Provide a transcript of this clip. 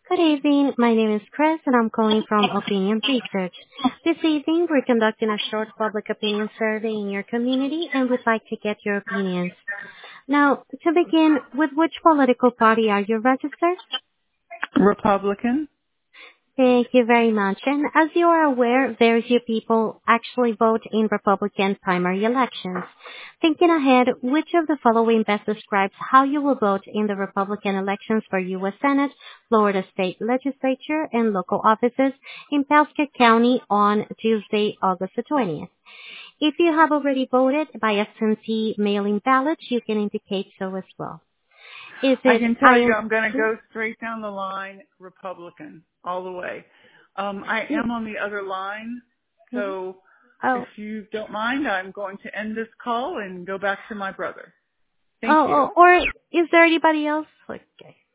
Good evening. My name is Chris, and I'm calling from Opinion Research. This evening, we're conducting a short public opinion survey in your community, and we'd like to get your opinions. Now, to begin, with which political party are you registered? Republican. Thank you very much. And as you are aware, very few people actually vote in Republican primary elections. Thinking ahead, which of the following best describes how you will vote in the Republican elections for U.S. Senate, Florida State Legislature, and local offices in Pasco County on Tuesday, August the 20th? If you have already voted by absentee mailing ballot, you can indicate so as well. Is I it can tell you I'm going to go straight down the line Republican all the way. I am on the other line, so Oh. if you don't mind, I'm going to end this call and go back to my brother. Thank you. Or is there anybody else? Okay.